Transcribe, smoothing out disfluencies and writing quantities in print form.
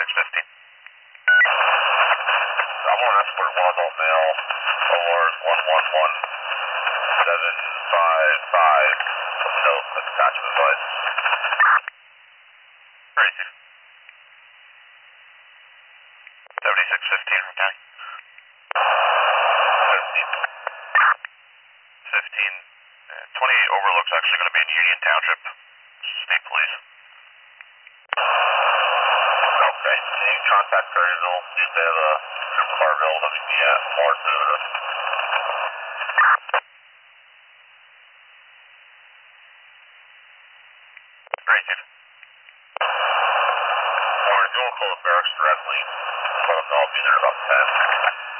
7615. I'm on escort 1 adult male, ORs 111755, no attachment device. Very good. 7615 from county. 15. 28 Overlook's actually going to be in Union Township. State Police. Okay. Any contact Perryville? Do they have a trip car available to be at Mars Toyota? Great, dude. Or if you want to call the barracks directly, let them know I'll be there about 10.